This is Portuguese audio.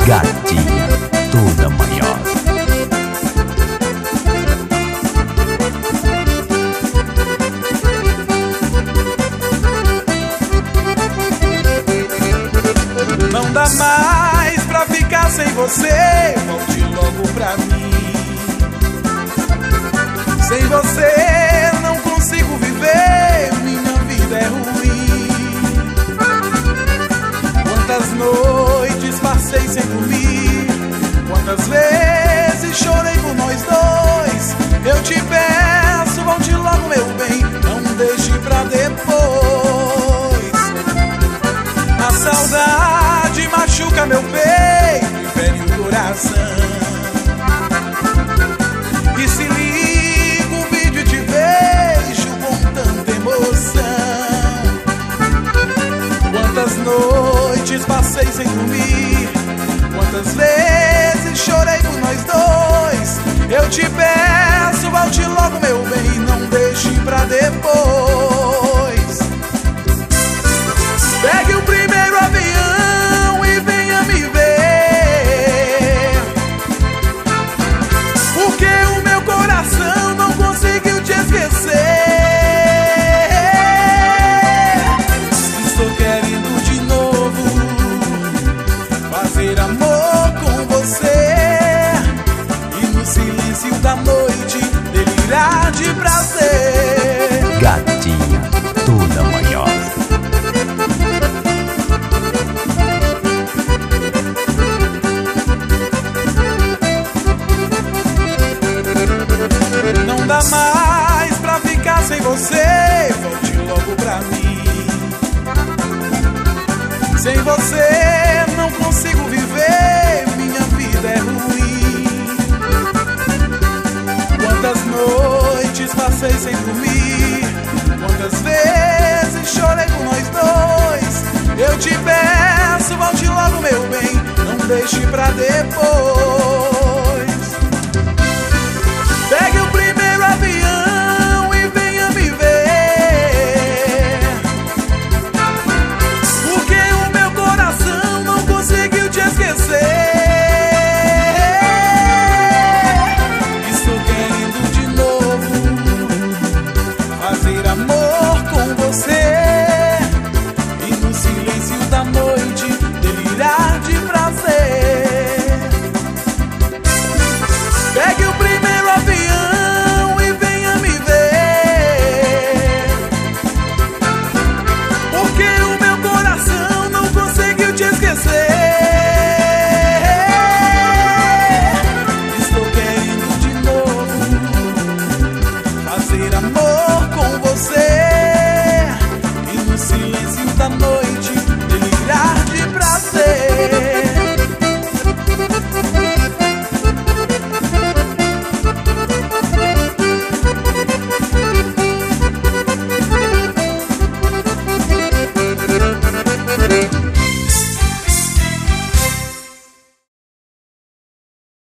Gatinha toda manhosa. Não dá mais pra ficar sem você, volte logo pra mim. Sem você não consigo viver, minha vida é ruim. Quantas noites passei sem dormir, quantas vezes chorei por nós dois. Eu te peço, volte logo meu bem, não deixe pra depois. A saudade machuca meu peito e fere o coração. E se ligo o vídeo e te vejo com tanta emoção. Quantas noites passei sem dormir, quantas vezes chorei por nós dois. Eu te peço, volte logo meu bem, não deixe pra depois. Pegue o primeiro avião e venha me ver, porque o meu coração não conseguiu te esquecer. Estou querendo de novo fazer amor com você e no silêncio da noite delirar de prazer. Gatinha toda manhosa. Não dá mais pra ficar sem você, volte logo pra mim. Sem você não consigo viver, minha vida é ruim. Quantas noites passei sem dormir, quantas vezes chorei por nós dois. Eu te peço, volte logo meu bem, não deixe pra depois. Pegue o primeiro avião e venha me ver, porque o meu coração não conseguiu te esquecer. Estou querendo de novo fazer amor com você e no silêncio da noite delirar de prazer. Pegue o primeiro avião e venha me ver, porque o meu coração não conseguiu te esquecer. Estou querendo de novo fazer amor